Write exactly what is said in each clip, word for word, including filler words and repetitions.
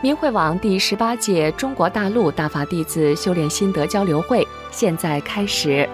明慧网第十八届中国大陆大法弟子修炼心得交流会现在开始。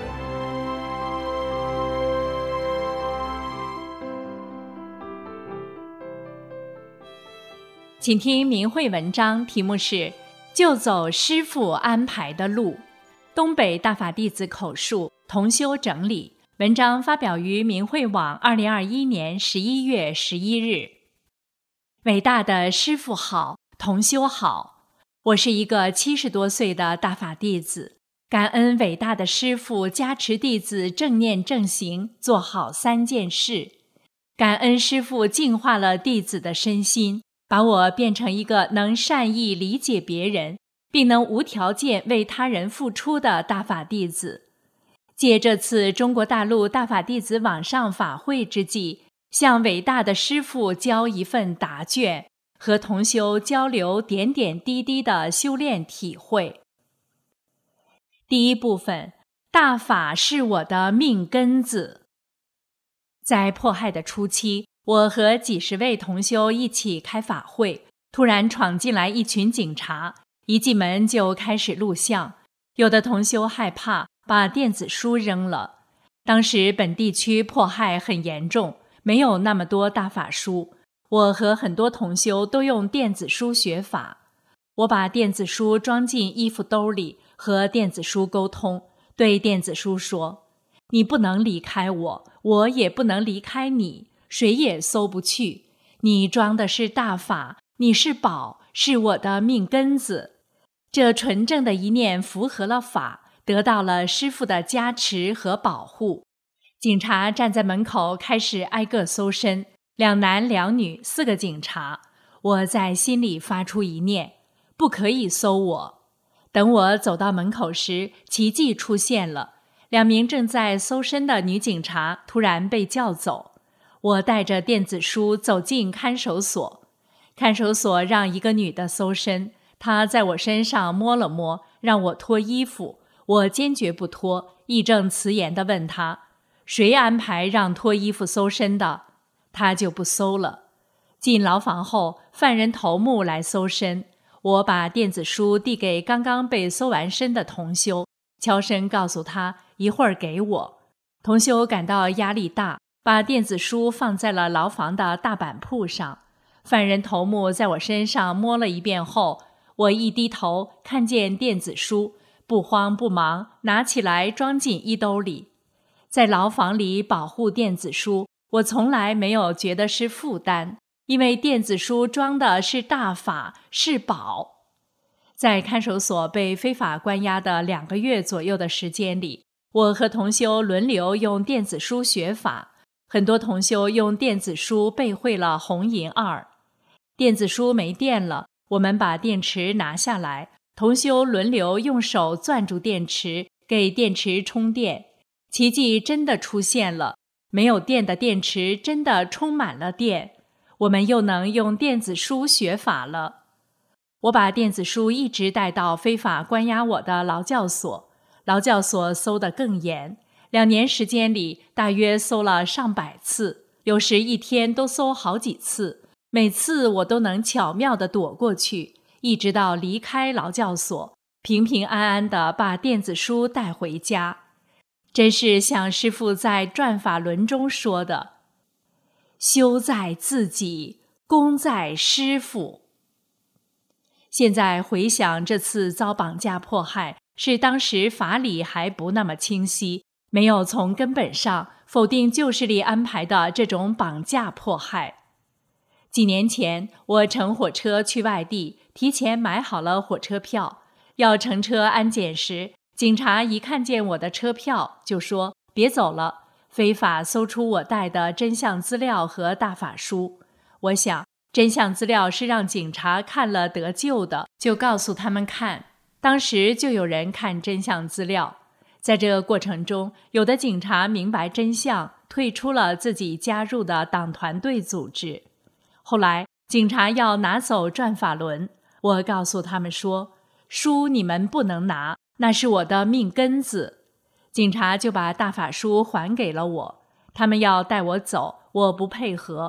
请听明慧文章，题目是《就走师父安排的路》，东北大法弟子口述，同修整理。文章发表于明慧网二零二一年十一月十一日。伟大的师父好，同修好，我是一个七十多岁的大法弟子，感恩伟大的师父加持弟子正念正行，做好三件事。感恩师父净化了弟子的身心，把我变成一个能善意理解别人，并能无条件为他人付出的大法弟子。借这次中国大陆大法弟子网上法会之际，向伟大的师父交一份答卷，和同修交流点点滴滴的修炼体会。第一部分，大法是我的命根子。在迫害的初期，我和几十位同修一起开法会，突然闯进来一群警察，一进门就开始录像。有的同修害怕，把电子书扔了。当时本地区迫害很严重，没有那么多大法书，我和很多同修都用电子书学法。我把电子书装进衣服兜里，和电子书沟通，对电子书说：你不能离开我，我也不能离开你，谁也搜不去。你装的是大法，你是宝，是我的命根子。这纯正的一念符合了法，得到了师父的加持和保护。警察站在门口开始挨个搜身，两男两女四个警察。我在心里发出一念：不可以搜我。等我走到门口时，奇迹出现了，两名正在搜身的女警察突然被叫走。我带着电子书走进看守所，看守所让一个女的搜身，她在我身上摸了摸，让我脱衣服，我坚决不脱，义正辞严地问她：谁安排让脱衣服搜身的？她就不搜了。进牢房后，犯人头目来搜身，我把电子书递给刚刚被搜完身的同修，悄声告诉他一会儿给我。同修感到压力大，把电子书放在了牢房的大板铺上。犯人头目在我身上摸了一遍后，我一低头看见电子书，不慌不忙拿起来装进衣兜里。在牢房里保护电子书，我从来没有觉得是负担，因为电子书装的是大法，是宝。在看守所被非法关押的两个月左右的时间里，我和同修轮流用电子书学法，很多同修用电子书背会了红银二。电子书没电了，我们把电池拿下来，同修轮流用手攥住电池，给电池充电。奇迹真的出现了，没有电的电池真的充满了电，我们又能用电子书学法了。我把电子书一直带到非法关押我的劳教所，劳教所搜得更严，两年时间里大约搜了上百次，有时一天都搜好几次，每次我都能巧妙地躲过去，一直到离开劳教所，平平安安地把电子书带回家。真是像师父在转法轮中说的：修在自己，功在师父。现在回想这次遭绑架迫害，是当时法理还不那么清晰，没有从根本上否定旧势力安排的这种绑架迫害。几年前，我乘火车去外地，提前买好了火车票，要乘车安检时，警察一看见我的车票就说：别走了，非法搜出我带的真相资料和大法书。我想真相资料是让警察看了得救的，就告诉他们看。当时就有人看真相资料。在这个过程中，有的警察明白真相，退出了自己加入的党团队组织。后来警察要拿走转法轮，我告诉他们说：书你们不能拿，那是我的命根子。警察就把大法书还给了我，他们要带我走，我不配合。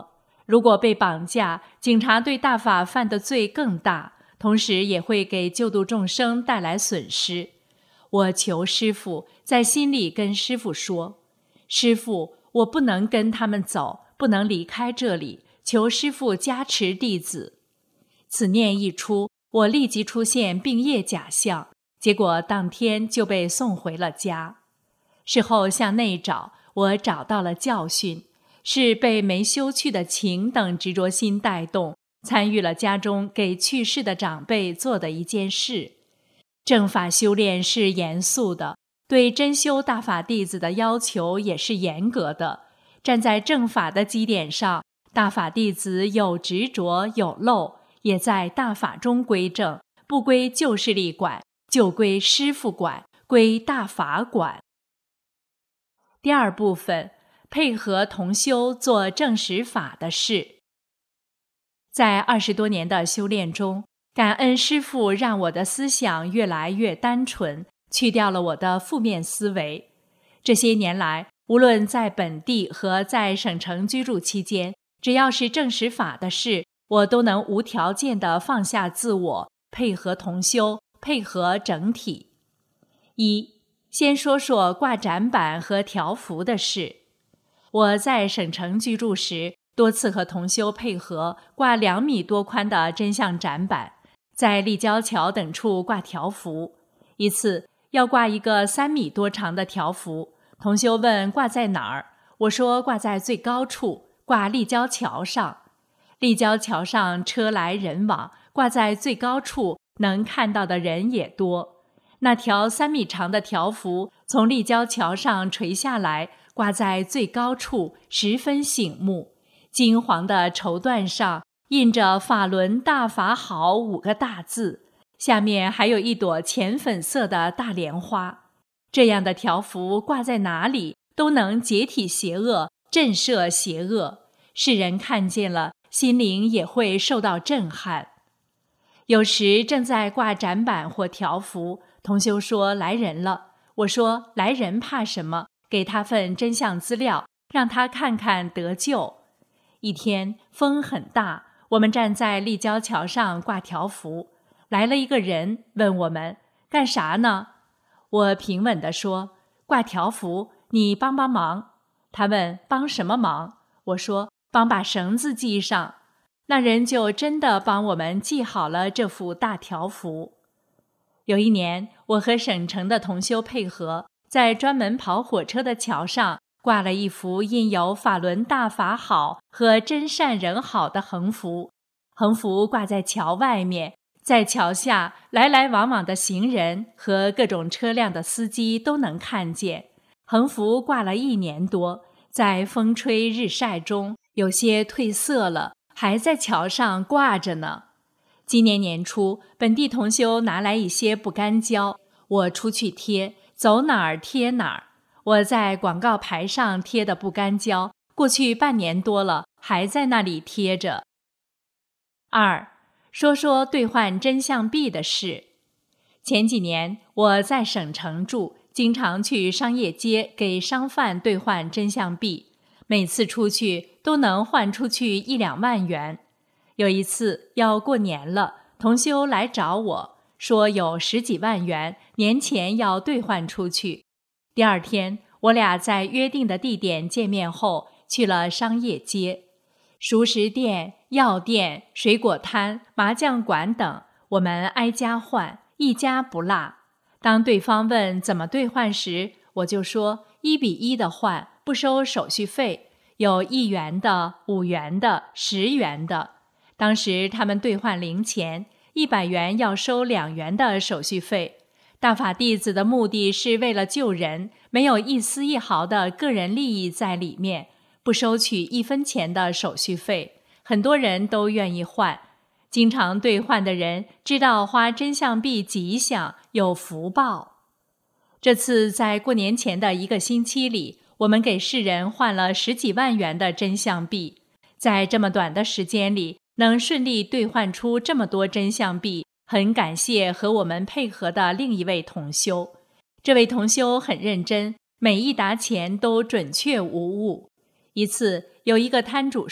如果被绑架，警察对大法犯的罪更大，同时也会给救度众生带来损失。我求师父，在心里跟师父说，师父，我不能跟他们走，不能离开这里，求师父加持弟子。此念一出，我立即出现病业假象，结果当天就被送回了家。事后向内找，我找到了教训，是被没修去的情等执着心带动，参与了家中给去世的长辈做的一件事。正法修炼是严肃的，对真修大法弟子的要求也是严格的。站在正法的基点上，大法弟子有执着有漏，也在大法中归正，不归旧势力管，就归师父管，归大法管。第二部分，配合同修做正实法的事。在二十多年的修炼中，感恩师父让我的思想越来越单纯，去掉了我的负面思维。这些年来，无论在本地和在省城居住期间，只要是正实法的事，我都能无条件地放下自我，配合同修，配合整体。一，先说说挂展板和条幅的事。我在省城居住时，多次和同修配合挂两米多宽的真相展板，在立交桥等处挂条幅。一次要挂一个三米多长的条幅，同修问挂在哪儿，我说挂在最高处，挂立交桥上。立交桥上车来人往，挂在最高处，能看到的人也多。那条三米长的条幅从立交桥上垂下来，挂在最高处，十分醒目。金黄的绸缎上印着法轮大法好五个大字，下面还有一朵浅粉色的大莲花。这样的条幅挂在哪里，都能解体邪恶，震慑邪恶。世人看见了，心灵也会受到震撼。有时正在挂展板或条幅，同修说来人了，我说来人怕什么，给他份真相资料，让他看看得救。一天风很大，我们站在立交桥上挂条幅，来了一个人问我们干啥呢？我平稳地说挂条幅，你帮帮忙。他问帮什么忙？我说帮把绳子系上。那人就真的帮我们系好了这幅大条幅。有一年，我和省城的同修配合，在专门跑火车的桥上挂了一幅印有法轮大法好和真善人好的横幅，横幅挂在桥外面，在桥下来来往往的行人和各种车辆的司机都能看见。横幅挂了一年多，在风吹日晒中有些褪色了，还在桥上挂着呢。今年年初，本地同修拿来一些不干胶，我出去贴，走哪儿贴哪儿。我在广告牌上贴的不干胶，过去半年多了，还在那里贴着。二，说说兑换真相币的事。前几年我在省城住，经常去商业街给商贩兑换真相币，每次出去都能换出去一两万元。有一次要过年了，同修来找我，说有十几万元，年前要兑换出去。第二天，我俩在约定的地点见面后，去了商业街。熟食店、药店、水果摊、麻将馆等，我们挨家换，一家不落。当对方问怎么兑换时，我就说一比一的换，不收手续费，有一元的、五元的、十元的。当时他们兑换零钱，一百元要收两元的手续费。大法弟子的目的是为了救人，没有一丝一毫的个人利益在里面，不收取一分钱的手续费，很多人都愿意换。经常兑换的人知道花真相币吉祥，有福报。这次在过年前的一个星期里，我们给世人换了十几万元的真相币。在这么短的时间里，能顺利兑换出这么多真相币，很感谢和我们配合的另一位同修。这位同修很认真，每一沓钱都准确无误。一次有一个摊主说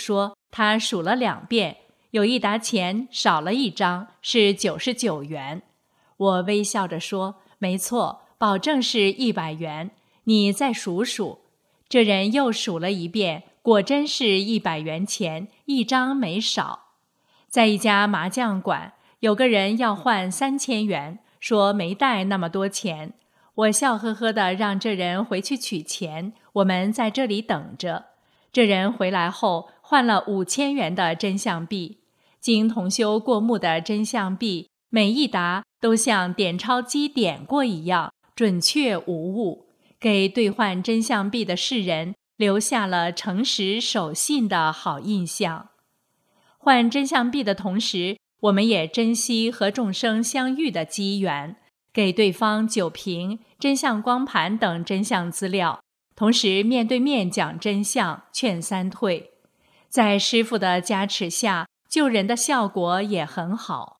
他数了两遍，有一沓钱少了一张，是九十九元。我微笑着说：没错，保证是一百元，你再数数。这人又数了一遍，果真是一百元钱，一张没少。在一家麻将馆，有个人要换三千元，说没带那么多钱。我笑呵呵地让这人回去取钱，我们在这里等着。这人回来后换了五千元的真相币，经同修过目的真相币，每一沓都像点钞机点过一样，准确无误，给兑换真相币的世人留下了诚实守信的好印象。换真相币的同时，我们也珍惜和众生相遇的机缘，给对方酒瓶、真相光盘等真相资料，同时面对面讲真相，劝三退。在师父的加持下，救人的效果也很好。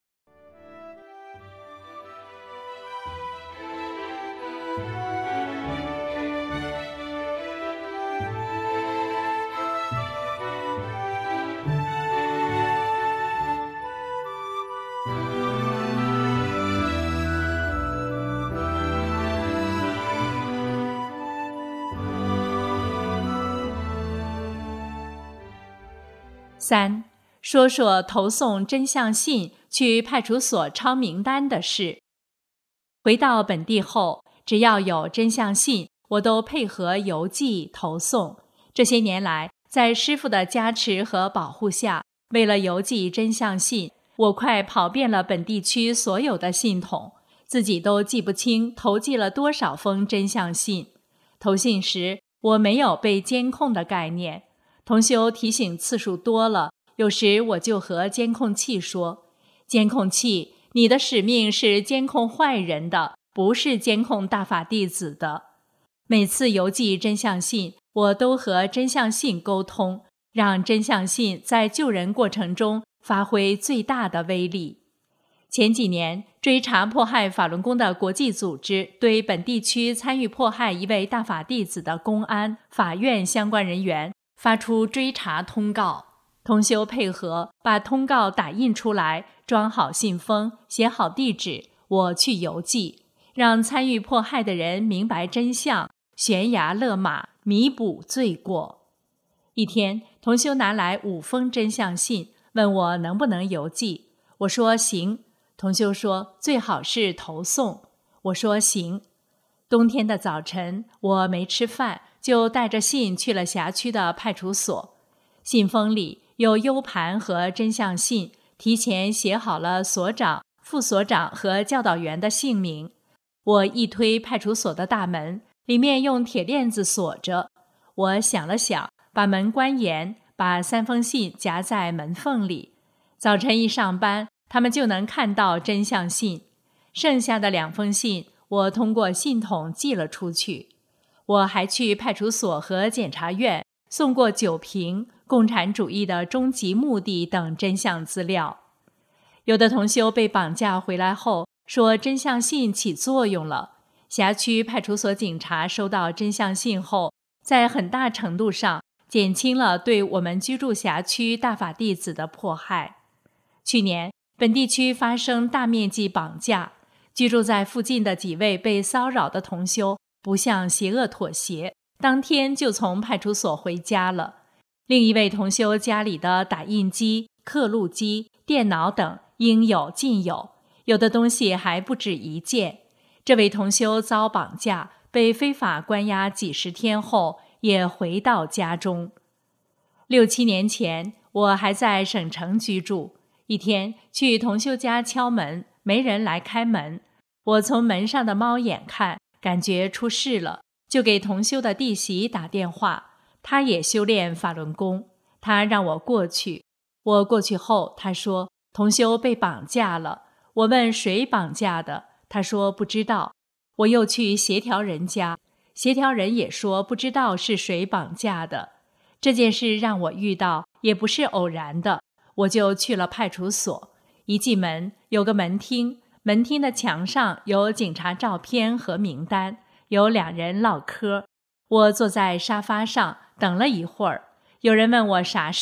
三，说说投送真相信去派出所抄名单的事。回到本地后，只要有真相信，我都配合邮寄投送。这些年来，在师父的加持和保护下，为了邮寄真相信，我快跑遍了本地区所有的信筒，自己都记不清投寄了多少封真相信。投信时，我没有被监控的概念。同修提醒次数多了，有时我就和监控器说：监控器，你的使命是监控坏人的，不是监控大法弟子的。每次邮寄真相信，我都和真相信沟通，让真相信在救人过程中发挥最大的威力。前几年，追查迫害法轮功的国际组织对本地区参与迫害一位大法弟子的公安、法院相关人员发出追查通告，同修配合把通告打印出来，装好信封，写好地址，我去邮寄，让参与迫害的人明白真相，悬崖勒马，弥补罪过。一天，同修拿来五封真相信，问我能不能邮寄。我说行。同修说最好是投送。我说行。冬天的早晨，我没吃饭，就带着信去了辖区的派出所。信封里有 U 盘和真相信，提前写好了所长、副所长和教导员的姓名。我一推派出所的大门，里面用铁链子锁着。我想了想，把门关严，把三封信夹在门缝里。早晨一上班，他们就能看到真相信。剩下的两封信，我通过信筒寄了出去。我还去派出所和检察院送过酒瓶、共产主义的终极目的等真相资料。有的同修被绑架回来后，说真相信起作用了。辖区派出所警察收到真相信后，在很大程度上减轻了对我们居住辖区大法弟子的迫害。去年，本地区发生大面积绑架，居住在附近的几位被骚扰的同修不向邪恶妥协，当天就从派出所回家了。另一位同修家里的打印机、刻录机、电脑等应有尽有，有的东西还不止一件。这位同修遭绑架，被非法关押几十天后，也回到家中。六七年前，我还在省城居住。一天去同修家敲门，没人来开门。我从门上的猫眼看，感觉出事了，就给同修的弟媳打电话。他也修炼法轮功，他让我过去。我过去后，他说同修被绑架了。我问谁绑架的，他说不知道。我又去协调人家，协调人也说不知道是谁绑架的。这件事让我遇到也不是偶然的，我就去了派出所。一进门有个门厅，门厅的墙上有警察照片和名单，有两人唠嗑。我坐在沙发上等了一会儿，有人问我啥事，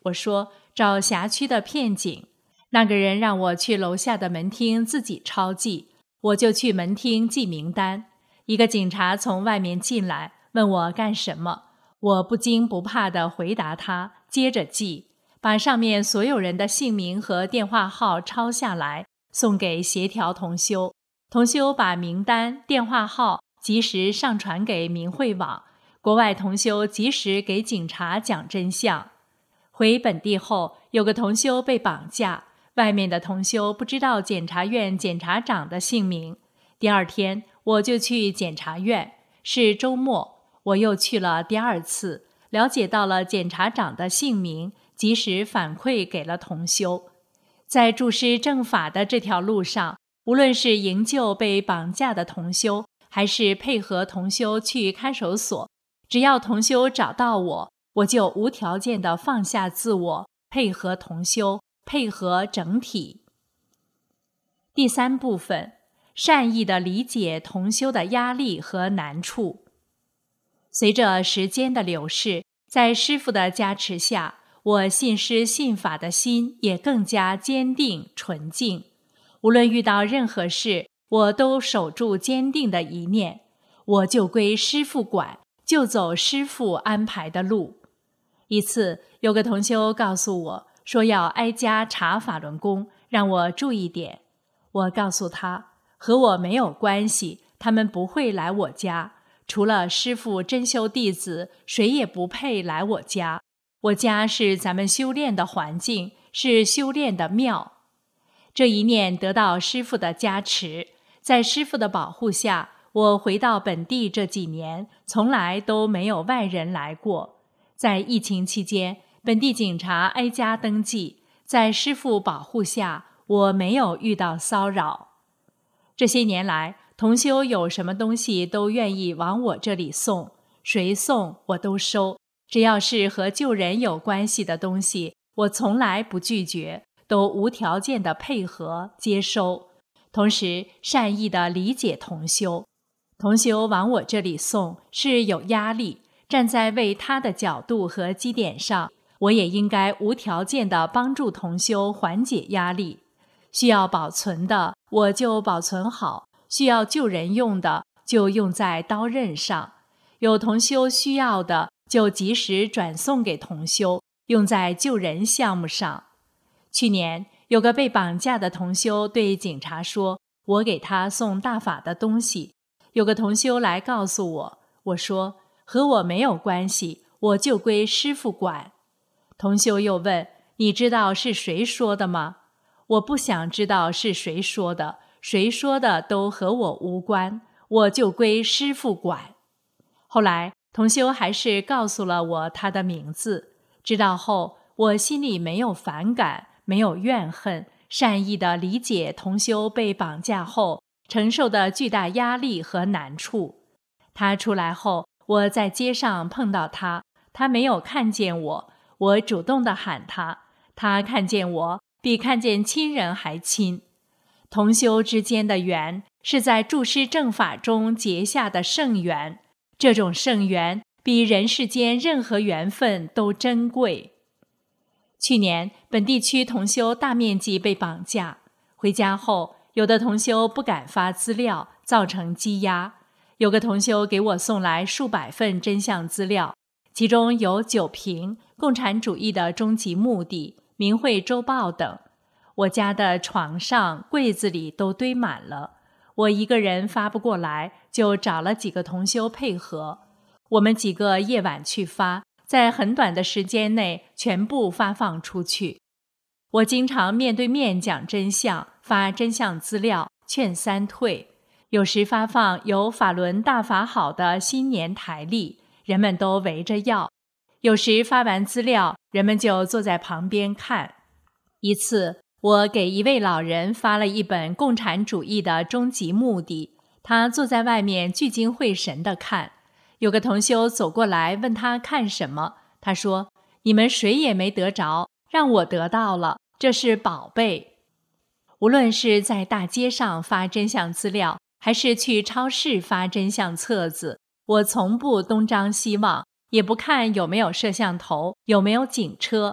我说找辖区的片警。那个人让我去楼下的门厅自己抄记，我就去门厅记名单。一个警察从外面进来，问我干什么，我不惊不怕地回答他，接着记，把上面所有人的姓名和电话号抄下来，送给协调同修。同修把名单、电话号及时上传给明慧网，国外同修及时给警察讲真相。回本地后，有个同修被绑架，外面的同修不知道检察院检察长的姓名。第二天我就去检察院，是周末，我又去了第二次，了解到了检察长的姓名，及时反馈给了同修。在注师正法的这条路上，无论是营救被绑架的同修，还是配合同修去看守所，只要同修找到我，我就无条件地放下自我，配合同修，配合整体。第三部分，善意地理解同修的压力和难处。随着时间的流逝，在师父的加持下，我信师信法的心也更加坚定纯净。无论遇到任何事，我都守住坚定的一念，我就归师父管，就走师父安排的路。一次，有个同修告诉我说要挨家查法轮功，让我注意点。我告诉他，和我没有关系，他们不会来我家，除了师父真修弟子，谁也不配来我家。我家是咱们修炼的环境，是修炼的庙。这一念得到师父的加持，在师父的保护下，我回到本地这几年，从来都没有外人来过。在疫情期间，本地警察挨家登记，在师父保护下，我没有遇到骚扰。这些年来，同修有什么东西都愿意往我这里送，谁送我都收。只要是和救人有关系的东西，我从来不拒绝，都无条件的配合接收，同时善意的理解同修。同修往我这里送是有压力，站在为他的角度和基点上，我也应该无条件的帮助同修缓解压力。需要保存的我就保存好，需要救人用的就用在刀刃上，有同修需要的就及时转送给同修，用在救人项目上。去年有个被绑架的同修对警察说，我给他送大法的东西。有个同修来告诉我，我说和我没有关系，我就归师父管。同修又问，你知道是谁说的吗？我不想知道是谁说的，谁说的都和我无关，我就归师父管。后来同修还是告诉了我他的名字，知道后我心里没有反感，没有怨恨，善意地理解同修被绑架后承受的巨大压力和难处。他出来后，我在街上碰到他，他没有看见我，我主动地喊他，他看见我比看见亲人还亲。同修之间的缘是在注师正法中结下的圣缘，这种圣缘比人世间任何缘分都珍贵。去年本地区同修大面积被绑架，回家后有的同修不敢发资料，造成积压。有个同修给我送来数百份真相资料，其中有九评共产主义的终极目的、明慧周报等。我家的床上、柜子里都堆满了，我一个人发不过来，就找了几个同修配合。我们几个夜晚去发，在很短的时间内全部发放出去。我经常面对面讲真相，发真相资料，劝三退。有时发放有法轮大法好的新年台历，人们都围着要。有时发完资料，人们就坐在旁边看。一次，我给一位老人发了一本共产主义的终极目的，他坐在外面聚精会神地看。有个同修走过来问他看什么，他说，你们谁也没得着，让我得到了，这是宝贝。无论是在大街上发真相资料，还是去超市发真相册子，我从不东张西望，也不看有没有摄像头，有没有警车，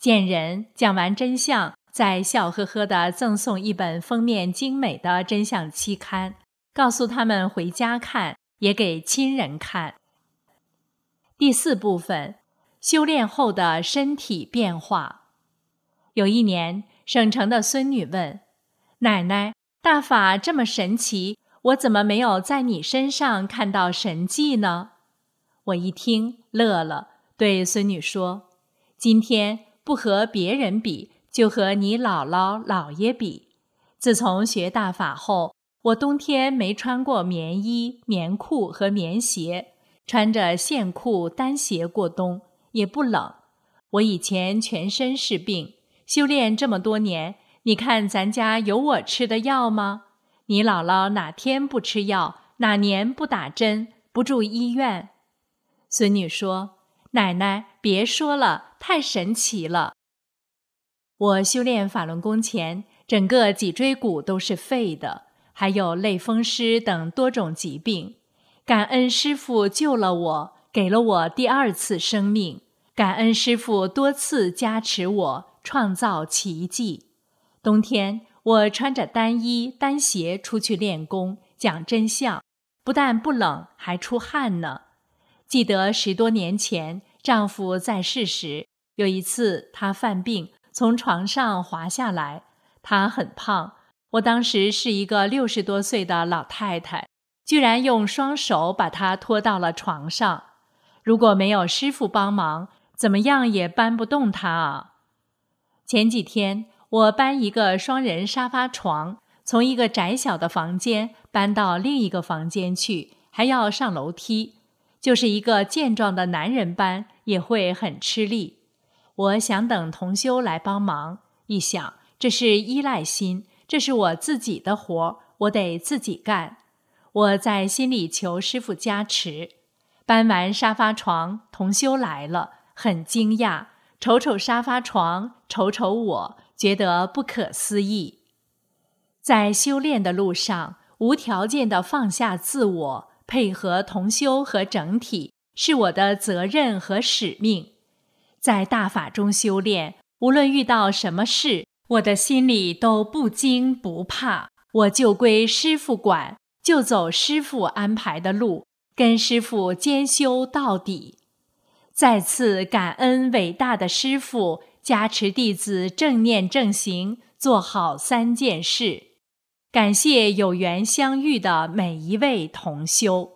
见人讲完真相，再笑呵呵地赠送一本封面精美的真相期刊，告诉他们回家看，也给亲人看。第四部分，修炼后的身体变化。有一年，省城的孙女问：奶奶，大法这么神奇，我怎么没有在你身上看到神迹呢？我一听乐了，对孙女说：今天不和别人比，就和你姥姥姥爷比。自从学大法后，我冬天没穿过棉衣、棉裤和棉鞋，穿着线裤单鞋过冬，也不冷。我以前全身是病，修炼这么多年，你看咱家有我吃的药吗？你姥姥哪天不吃药，哪年不打针，不住医院？孙女说：奶奶，别说了，太神奇了。我修炼法轮功前，整个脊椎骨都是废的，还有类风湿等多种疾病。感恩师父救了我，给了我第二次生命。感恩师父多次加持我，创造奇迹。冬天，我穿着单衣单鞋出去练功，讲真相，不但不冷，还出汗呢。记得十多年前，丈夫在世时，有一次他犯病，从床上滑下来。他很胖，我当时是一个六十多岁的老太太，居然用双手把他拖到了床上。如果没有师父帮忙，怎么样也搬不动他啊。前几天，我搬一个双人沙发床，从一个窄小的房间搬到另一个房间去，还要上楼梯。就是一个健壮的男人搬，也会很吃力。我想等同修来帮忙，一想，这是依赖心，这是我自己的活，我得自己干。我在心里求师父加持。搬完沙发床，同修来了，很惊讶，瞅瞅沙发床，瞅瞅我，觉得不可思议。在修炼的路上，无条件地放下自我，配合同修和整体，是我的责任和使命。在大法中修炼，无论遇到什么事，我的心里都不惊不怕，我就归师父管，就走师父安排的路，跟师父兼修到底。再次感恩伟大的师父，加持弟子正念正行，做好三件事。感谢有缘相遇的每一位同修。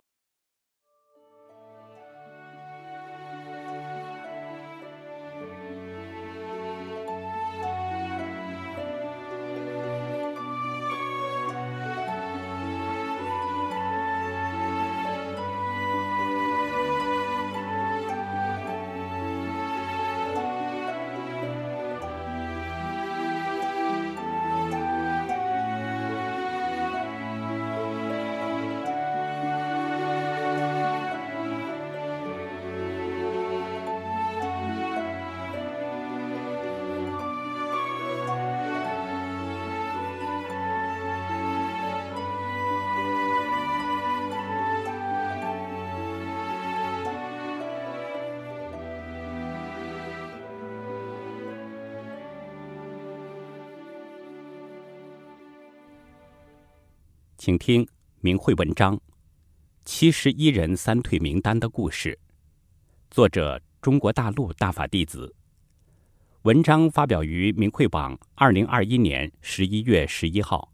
请听明慧文章《七十一人三退名单的故事》，作者中国大陆大法弟子。文章发表于明慧网二零二一年十一月十一号。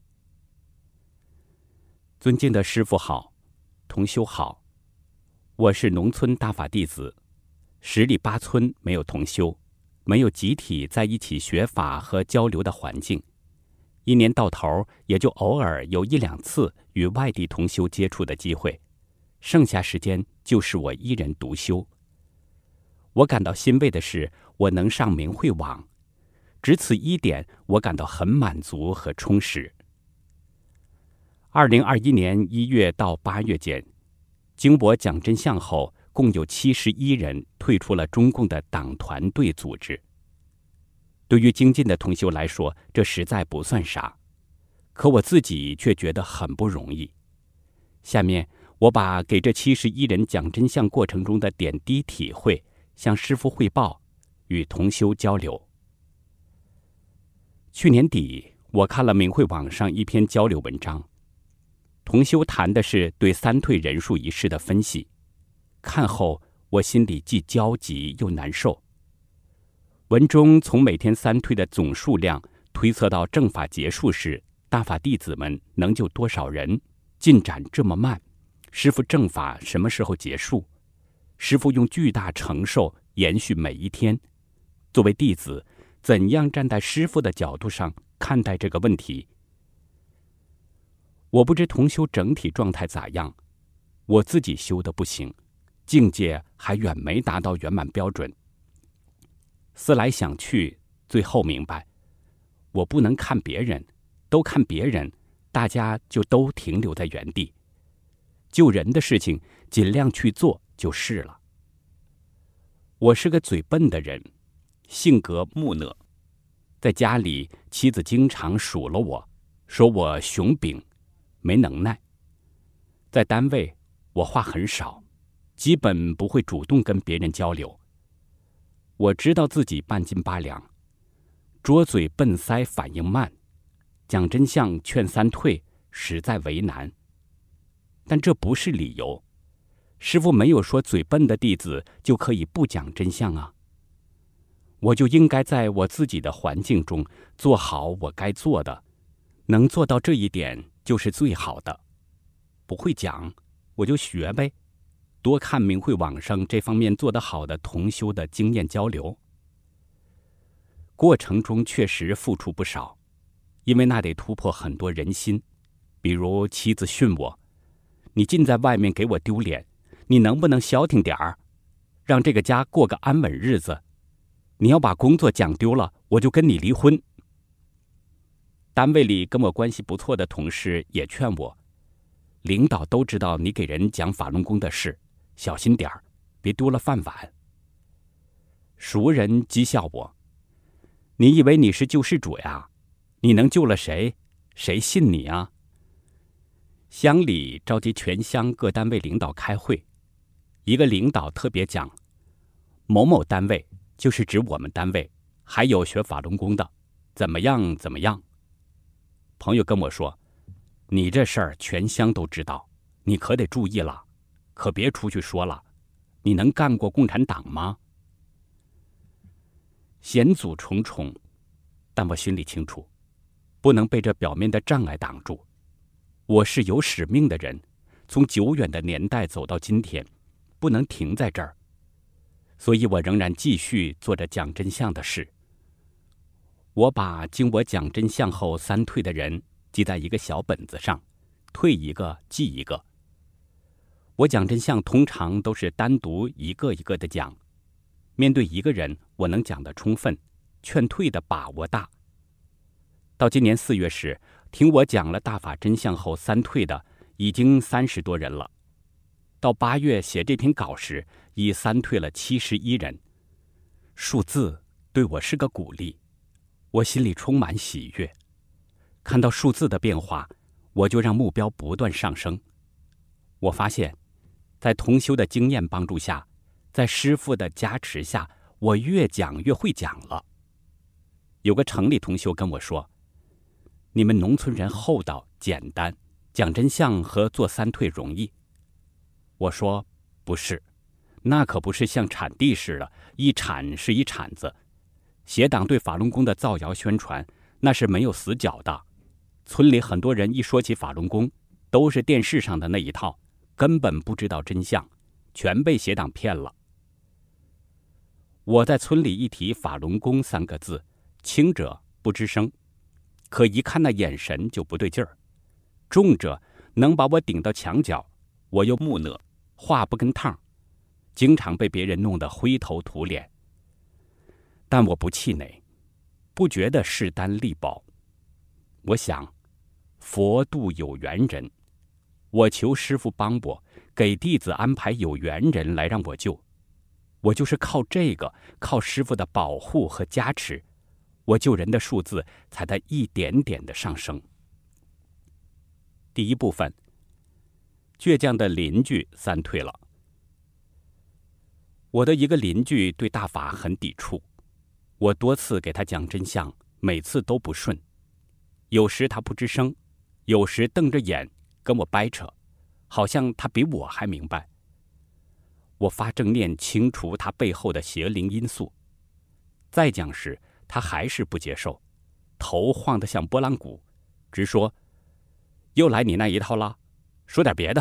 尊敬的师父好，同修好，我是农村大法弟子，十里八村没有同修，没有集体在一起学法和交流的环境。一年到头也就偶尔有一两次与外地同修接触的机会，剩下时间就是我一人独修。我感到欣慰的是，我能上明慧网，只此一点，我感到很满足和充实。二零二一年一月到八月间，经我讲真相后，共有七十一人退出了中共的党团队组织。对于精进的同修来说，这实在不算啥，可我自己却觉得很不容易。下面我把给这七十一人讲真相过程中的点滴体会向师父汇报，与同修交流。 去年底，我看了明慧网上一篇交流文章，同修谈的是对三退人数一事的分析。看后，我心里既焦急又难受。文中从每天三退的总数量推测到正法结束时，大法弟子们能救多少人？进展这么慢，师父正法什么时候结束？师父用巨大承受延续每一天。作为弟子，怎样站在师父的角度上看待这个问题？我不知同修整体状态咋样，我自己修的不行，境界还远没达到圆满标准。思来想去，最后明白，我不能看别人，都看别人，大家就都停留在原地。救人的事情尽量去做就是了。我是个嘴笨的人，性格木讷，在家里妻子经常数落我，说我熊秉，没能耐。在单位我话很少，基本不会主动跟别人交流。我知道自己半斤八两，拙嘴笨腮，反应慢，讲真相劝三退实在为难。但这不是理由，师父没有说嘴笨的弟子就可以不讲真相啊。我就应该在我自己的环境中做好我该做的，能做到这一点就是最好的。不会讲，我就学呗，多看明慧网上这方面做得好的同修的经验交流。过程中确实付出不少，因为那得突破很多人心。比如妻子训我，你尽在外面给我丢脸，你能不能消停点儿，让这个家过个安稳日子？你要把工作讲丢了，我就跟你离婚。单位里跟我关系不错的同事也劝我，领导都知道你给人讲法轮功的事，小心点儿，别丢了饭碗。熟人讥笑我，你以为你是救世主呀？你能救了谁？谁信你啊？乡里召集全乡各单位领导开会，一个领导特别讲，某某单位就是指我们单位，还有学法轮功的，怎么样怎么样。朋友跟我说，你这事儿全乡都知道，你可得注意了，可别出去说了，你能干过共产党吗？险阻重重，但我心里清楚，不能被这表面的障碍挡住。我是有使命的人，从久远的年代走到今天，不能停在这儿，所以我仍然继续做着讲真相的事。我把经我讲真相后三退的人记在一个小本子上，退一个记一个。我讲真相通常都是单独一个一个的讲，面对一个人我能讲得充分，劝退的把握大。到今年四月时，听我讲了大法真相后三退的已经三十多人了。到八月写这篇稿时，已三退了七十一人。数字对我是个鼓励，我心里充满喜悦。看到数字的变化，我就让目标不断上升。我发现，在同修的经验帮助下，在师父的加持下，我越讲越会讲了。有个城里同修跟我说，你们农村人厚道简单，讲真相和做三退容易。我说不是，那可不是像铲地似的，一铲是一铲子。邪党对法轮功的造谣宣传，那是没有死角的。村里很多人一说起法轮功，都是电视上的那一套，根本不知道真相，全被邪党骗了。我在村里一提法轮功三个字，轻者不吱声，可一看那眼神就不对劲儿，重者能把我顶到墙角，我又木讷，话不跟趟，经常被别人弄得灰头土脸。但我不气馁，不觉得势单力薄。我想，佛度有缘人，我求师父帮我，给弟子安排有缘人来让我救。我就是靠这个，靠师父的保护和加持，我救人的数字才在一点点的上升。第一部分，倔强的邻居三退了。我的一个邻居对大法很抵触，我多次给他讲真相， 每次都不顺。有时他不吱声，有时瞪着眼跟我掰扯，好像他比我还明白。我发正念清除他背后的邪灵因素，再讲时他还是不接受，头晃得像拨浪鼓，直说：“又来你那一套了，说点别的。”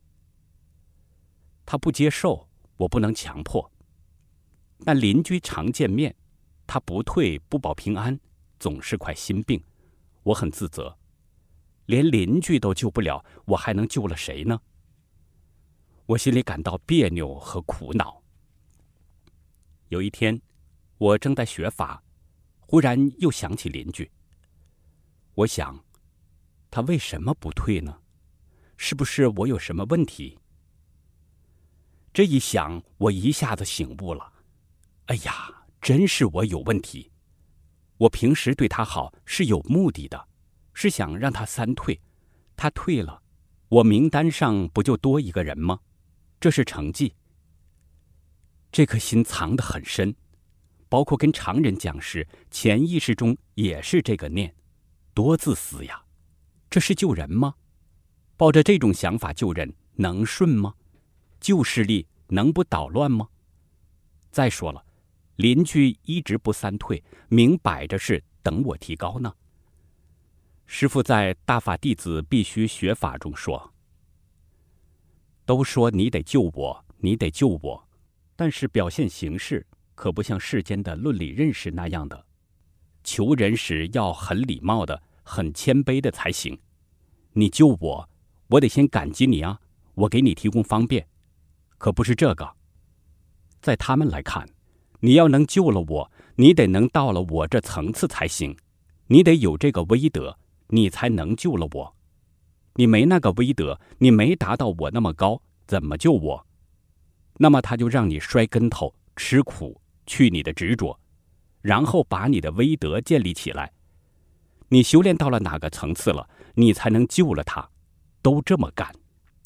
他不接受，我不能强迫。但邻居常见面，他不退不保平安，总是块心病，我很自责。连邻居都救不了，我还能救了谁呢？我心里感到别扭和苦恼。有一天，我正在学法，忽然又想起邻居。我想，他为什么不退呢？是不是我有什么问题？这一想，我一下子醒悟了。哎呀，真是我有问题。我平时对他好是有目的的，是想让他三退。他退了，我名单上不就多一个人吗？这是成绩。这颗心藏得很深，包括跟常人讲时，潜意识中也是这个念，多自私呀！这是救人吗？抱着这种想法救人，能顺吗？救势力能不捣乱吗？再说了，邻居一直不三退，明摆着是等我提高呢。师父在《大法弟子必须学法》中说，都说你得救我，你得救我，但是表现形式可不像世间的论理认识那样的，求人时要很礼貌的、很谦卑的才行。你救我，我得先感激你啊，我给你提供方便，可不是这个。在他们来看，你要能救了我，你得能到了我这层次才行，你得有这个威德，你才能救了我。你没那个威德，你没达到我那么高，怎么救我？那么他就让你摔跟头、吃苦，去你的执着，然后把你的威德建立起来。你修炼到了哪个层次了，你才能救了他，都这么干。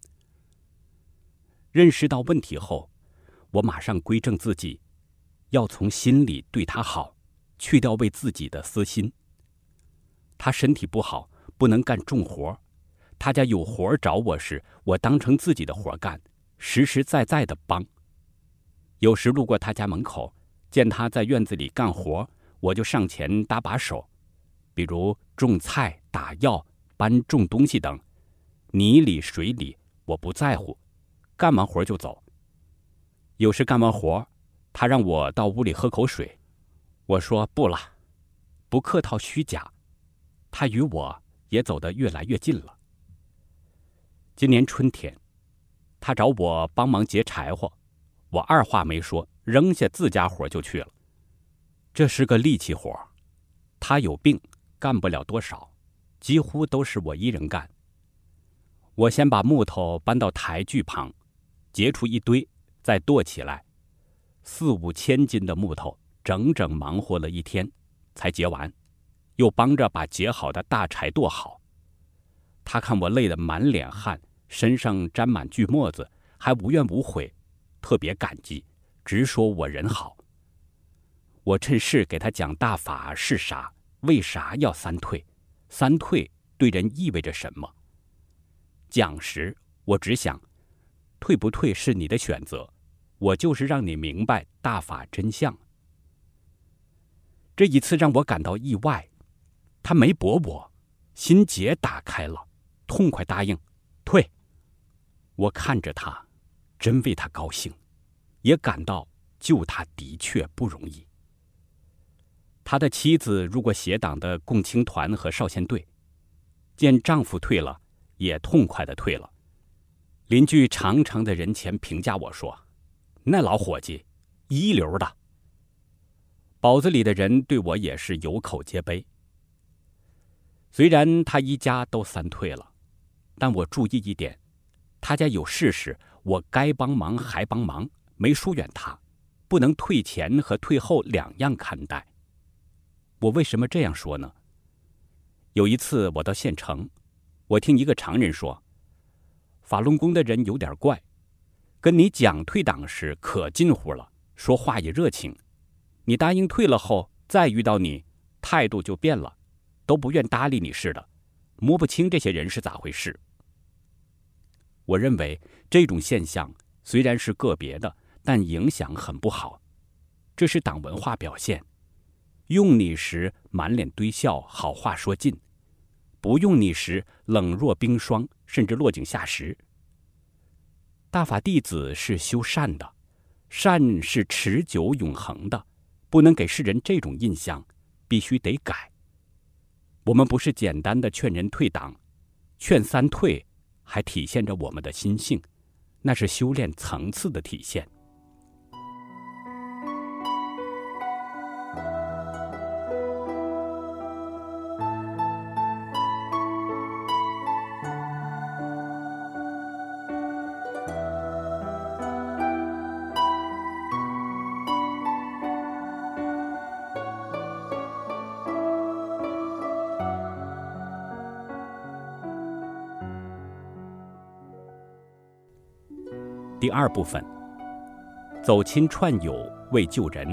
认识到问题后，我马上归正自己，要从心里对他好，去掉为自己的私心。他身体不好，不能干重活，他家有活找我时，我当成自己的活干，实实在在的帮。有时路过他家门口，见他在院子里干活，我就上前搭把手，比如种菜、打药、搬重东西等，泥里水里我不在乎，干完活就走。有时干完活，他让我到屋里喝口水，我说不了，不客套虚假。他与我也走得越来越近了。今年春天，他找我帮忙结柴火，我二话没说，扔下自家活就去了。这是个力气活，他有病，干不了多少，几乎都是我一人干。我先把木头搬到台锯旁，结出一堆，再剁起来，四五千斤的木头，整整忙活了一天才结完，又帮着把结好的大柴剁好。他看我累得满脸汗，身上沾满锯沫子，还无怨无悔，特别感激，直说我人好。我趁势给他讲大法是啥，为啥要三退，三退对人意味着什么。讲时我只想，退不退是你的选择，我就是让你明白大法真相。这一次让我感到意外，他没驳我，心结打开了，痛快答应退。我看着他，真为他高兴，也感到救他的确不容易。他的妻子入过协党的共青团和少先队，见丈夫退了，也痛快地退了。邻居常常在人前评价我说，那老伙计一流的。堡子里的人对我也是有口皆碑。虽然他一家都三退了，但我注意一点，他家有事时，我该帮忙还帮忙，没疏远他，不能退前和退后两样看待。我为什么这样说呢？有一次我到县城，我听一个常人说，法轮功的人有点怪，跟你讲退党时可近乎了，说话也热情，你答应退了后再遇到你， 态度就变了，都不愿搭理你似的，摸不清这些人是咋回事。我认为这种现象虽然是个别的，但影响很不好，这是党文化表现。用你时满脸堆笑，好话说尽；不用你时冷若冰霜，甚至落井下石。大法弟子是修善的，善是持久永恒的，不能给世人这种印象，必须得改。我们不是简单的劝人退党，劝三退还体现着我们的心性，那是修炼层次的体现。第二部分，走亲串友为救人。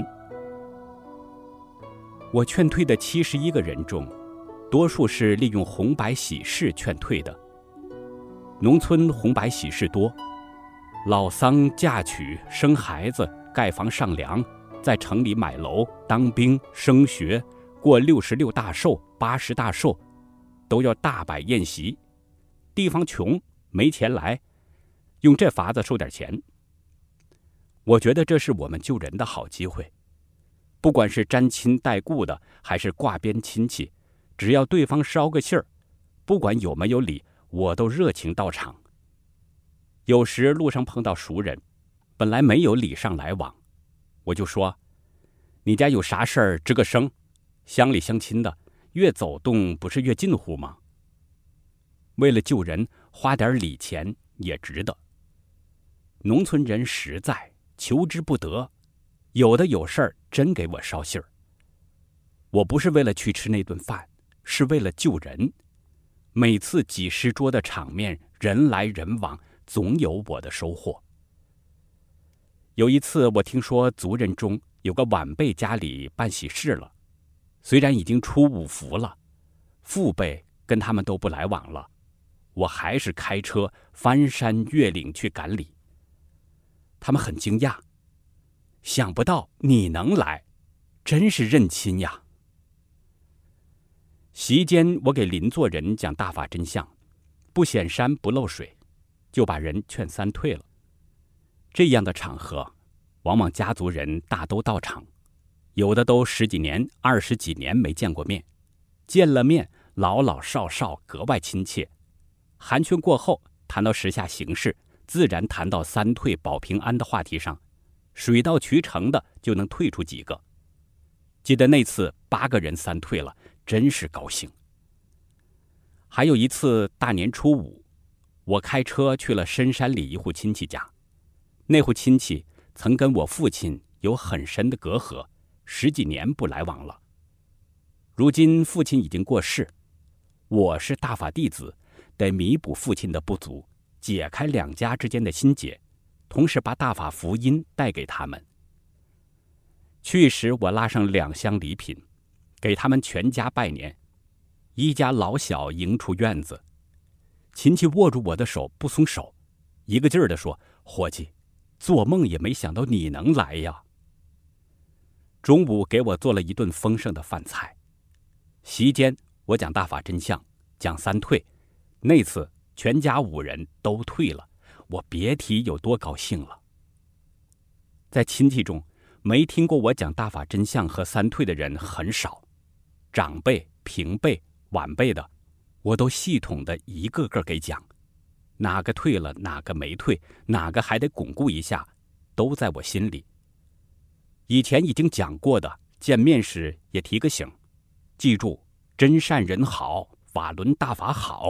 我劝退的七十一个人中，多数是利用红白喜事劝退的。农村红白喜事多，老丧嫁娶、生孩子、盖房上梁，在城里买楼、当兵、升学、过六十六大寿、八十大寿，都要大摆宴席。地方穷，没钱来，用这法子收点钱。我觉得这是我们救人的好机会，不管是沾亲带故的，还是挂边亲戚，只要对方捎个信儿，不管有没有礼，我都热情到场。有时路上碰到熟人，本来没有礼尚来往，我就说：“你家有啥事儿吱个声，乡里乡亲的，越走动不是越近乎吗？”为了救人，花点礼钱也值得。农村人实在，求之不得，有的有事儿真给我捎信儿。我不是为了去吃那顿饭，是为了救人。每次几十桌的场面，人来人往，总有我的收获。有一次我听说族人中有个晚辈家里办喜事了，虽然已经出五福了，父辈跟他们都不来往了，我还是开车翻山越岭去赶礼。他们很惊讶，想不到你能来，真是认亲呀。席间我给邻座人讲大法真相，不显山不漏水，就把人劝三退了。这样的场合，往往家族人大都到场，有的都十几年、二十几年没见过面，见了面老老少少格外亲切。寒暄过后，谈到时下形势，自然谈到三退保平安的话题上，水到渠成的就能退出几个。记得那次八个人三退了，真是高兴。还有一次大年初五，我开车去了深山里一户亲戚家，那户亲戚曾跟我父亲有很深的隔阂，十几年不来往了。如今父亲已经过世，我是大法弟子，得弥补父亲的不足，解开两家之间的心结，同时把大法福音带给他们。去时我拉上两箱礼品，给他们全家拜年，一家老小迎出院子。亲戚握住我的手不松手，一个劲儿地说：“伙计，做梦也没想到你能来呀。”中午给我做了一顿丰盛的饭菜。席间我讲大法真相，讲三退，那次全家五人都退了，我别提有多高兴了。在亲戚中，没听过我讲大法真相和三退的人很少，长辈、平辈、晚辈的，我都系统的一个个给讲，哪个退了，哪个没退，哪个还得巩固一下，都在我心里。以前已经讲过的，见面时也提个醒，记住真善人好，法轮大法好。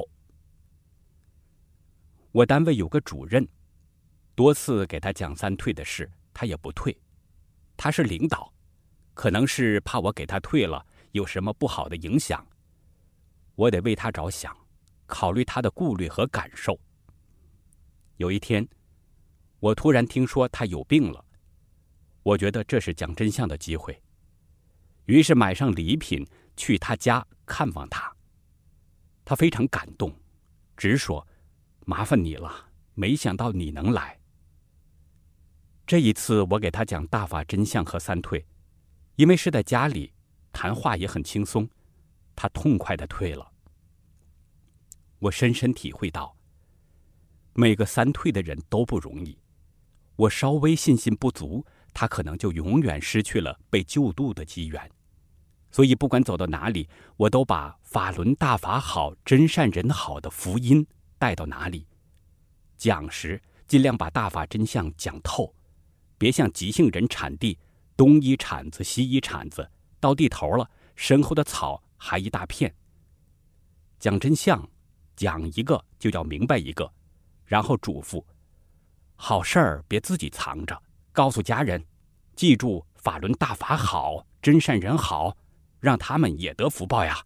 我单位有个主任，多次给他讲三退的事，他也不退。他是领导，可能是怕我给他退了有什么不好的影响，我得为他着想，考虑他的顾虑和感受。有一天，我突然听说他有病了，我觉得这是讲真相的机会，于是买上礼品， 去他家看望他。他非常感动，直说麻烦你了，没想到你能来。这一次我给他讲大法真相和三退，因为是在家里，谈话也很轻松，他痛快地退了。我深深体会到，每个三退的人都不容易，我稍微信心不足，他可能就永远失去了被救度的机缘。所以不管走到哪里，我都把法轮大法好，真善人好的福音带到哪里。讲时尽量把大法真相讲透，别像急性人铲地，东一铲子西一铲子，到地头了，身后的草还一大片。讲真相，讲一个就要明白一个，然后嘱咐好事儿别自己藏着，告诉家人，记住法轮大法好，真善人好，让他们也得福报呀。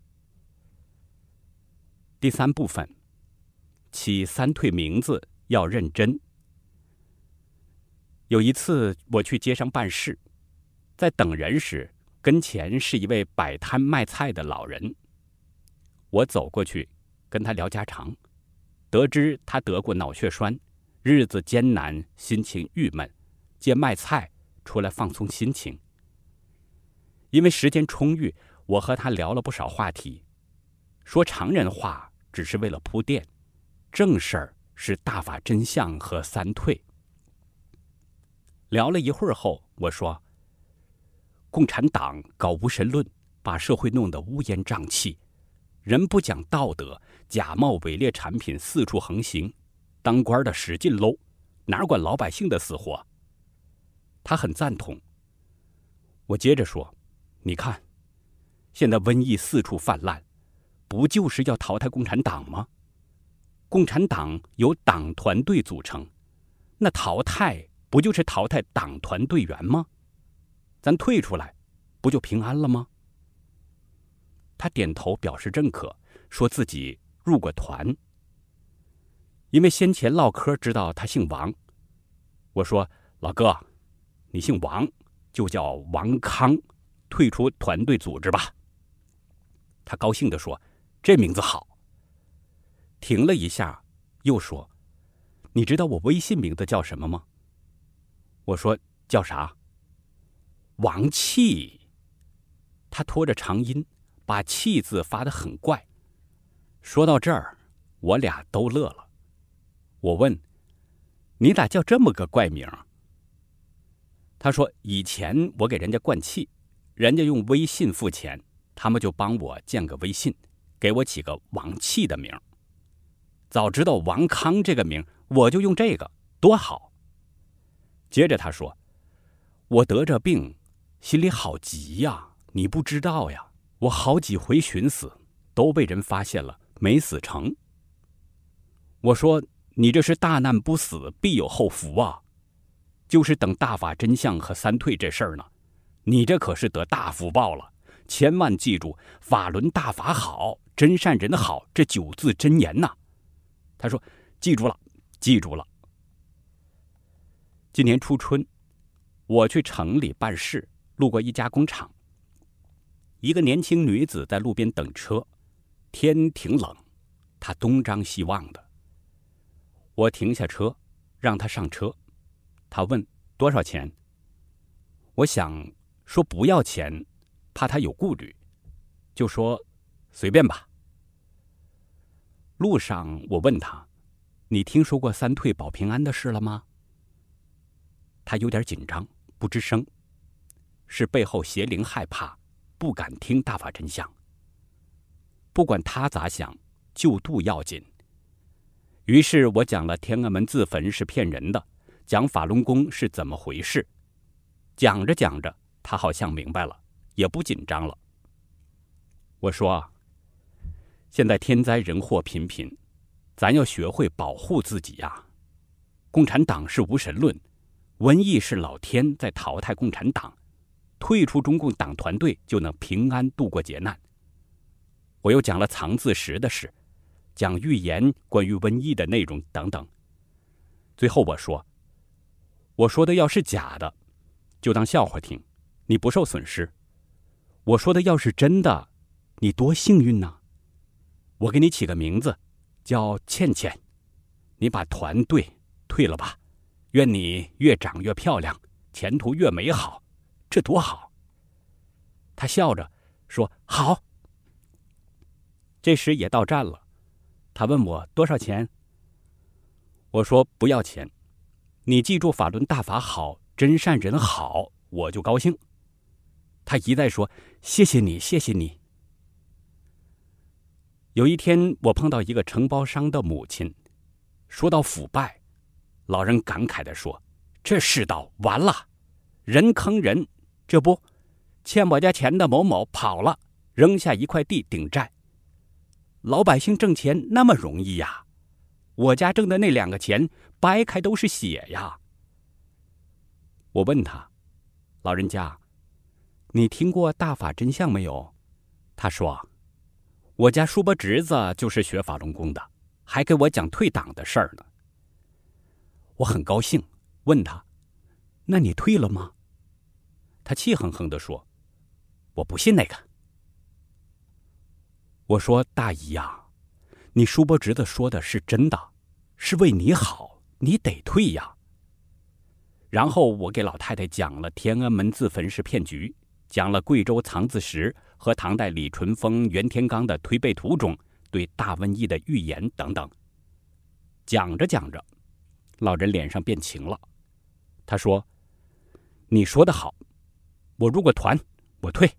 第三部分，起三退名字要认真。有一次我去街上办事，在等人时，跟前是一位摆摊卖菜的老人。我走过去跟他聊家常，得知他得过脑血栓，日子艰难，心情郁闷，借卖菜出来放松心情。因为时间充裕，我和他聊了不少话题。说常人话只是为了铺垫，正事儿是大法真相和三退。聊了一会儿后，我说，共产党搞无神论，把社会弄得乌烟瘴气，人不讲道德，假冒伪劣产品四处横行，当官的使劲搂，哪管老百姓的死活。他很赞同。我接着说，你看，现在瘟疫四处泛滥，不就是要淘汰共产党吗？共产党由党团队组成，那淘汰不就是淘汰党团队员吗？咱退出来，不就平安了吗？他点头表示认可，说自己入过团。因为先前唠嗑知道他姓王，我说，老哥，你姓王，就叫王康，退出团队组织吧。他高兴地说，这名字好。停了一下，又说，你知道我微信名字叫什么吗？我说，叫啥？王气。他拖着长音，把气字发得很怪。说到这儿，我俩都乐了。我问，你咋叫这么个怪名？他说，以前我给人家灌气，人家用微信付钱，他们就帮我建个微信，给我起个王气的名。早知道王康这个名，我就用这个，多好。接着他说，我得这病，心里好急呀，你不知道呀，我好几回寻死，都被人发现了，没死成。我说，你这是大难不死，必有后福啊，就是等大法真相和三退这事儿呢，你这可是得大福报了，千万记住法轮大法好，真善人好这九字真言呐。他说，记住了，记住了。今年初春，我去城里办事，路过一家工厂。一个年轻女子在路边等车，天挺冷，她东张西望的。我停下车，让她上车。她问多少钱？我想说不要钱，怕她有顾虑，就说随便吧。路上我问她，你听说过三退保平安的事了吗？她有点紧张，不吱声，是背后邪灵害怕，不敢听大法真相。不管她咋想，救度要紧。于是我讲了天安门自焚是骗人的，讲法轮功是怎么回事。讲着讲着，她好像明白了，也不紧张了。我说，现在天灾人祸频频，咱要学会保护自己呀。共产党是无神论，瘟疫是老天在淘汰共产党，退出中共党团队就能平安度过劫难。我又讲了藏字石的事，讲预言关于瘟疫的内容等等。最后我说，我说的要是假的，就当笑话听，你不受损失。 我说的要是真的，你多幸运呢！我给你起个名字，叫倩倩，你把团队退了吧，愿你越长越漂亮，前途越美好，这多好！他笑着说好。这时也到站了，他问我多少钱，我说不要钱，你记住法轮大法好，真善人好，我就高兴。他一再说谢谢你，谢谢你。有一天我碰到一个承包商的母亲，说到腐败，老人感慨地说，这世道完了，人坑人，这不欠我家钱的某某跑了，扔下一块地顶债。老百姓挣钱那么容易呀，我家挣的那两个钱掰开都是血呀。我问他，老人家，你听过大法真相没有？他说，我家叔伯侄子就是学法轮功的，还给我讲退党的事儿呢。我很高兴，问他，那你退了吗？他气哼哼地说，我不信那个。我说，大姨呀，你叔伯侄子说的是真的，是为你好，你得退呀。然后我给老太太讲了天安门自焚是骗局，讲了贵州藏字石和唐代李淳风、袁天罡的推背图中对大瘟疫的预言等等。讲着讲着，老人脸上变晴了，他说，你说得好，我入个团，我退。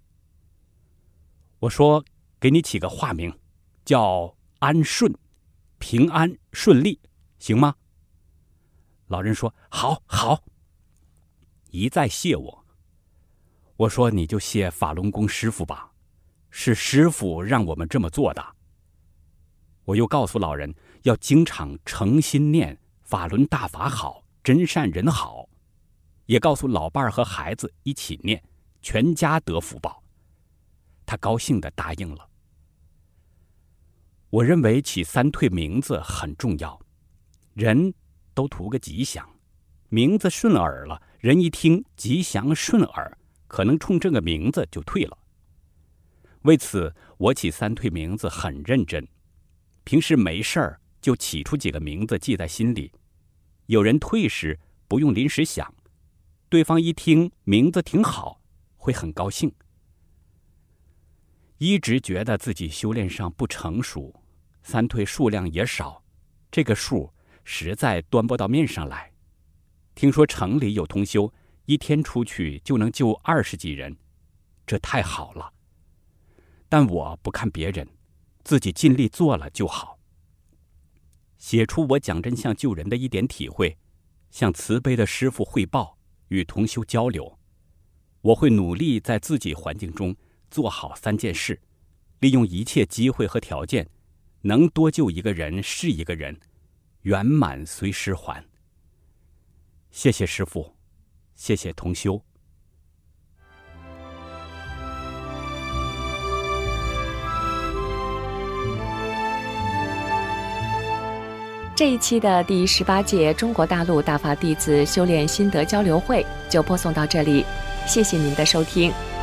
我说，给你起个化名，叫安顺，平安顺利，行吗？老人说好好，一再谢我。我说，你就谢法轮功师傅吧，是师傅让我们这么做的。我又告诉老人，要经常诚心念法轮大法好，真善人好，也告诉老伴儿和孩子一起念，全家得福报。他高兴地答应了。我认为起三退名字很重要，人都图个吉祥，名字顺耳了，人一听吉祥顺耳，可能冲这个名字就退了。为此，我起三退名字很认真，平时没事儿就起出几个名字记在心里，有人退时不用临时想，对方一听名字挺好，会很高兴。一直觉得自己修炼上不成熟，三退数量也少，这个数实在端不到面上来。听说城里有同修一天出去就能救二十几人，这太好了。但我不看别人，自己尽力做了就好。写出我讲真相救人的一点体会，向慈悲的师父汇报，与同修交流。我会努力在自己环境中做好三件事，利用一切机会和条件，能多救一个人是一个人，圆满随师还。谢谢师父，谢谢同修。 这一期的第十八届中国大陆大法弟子修炼心得交流会就播送到这里，谢谢您的收听。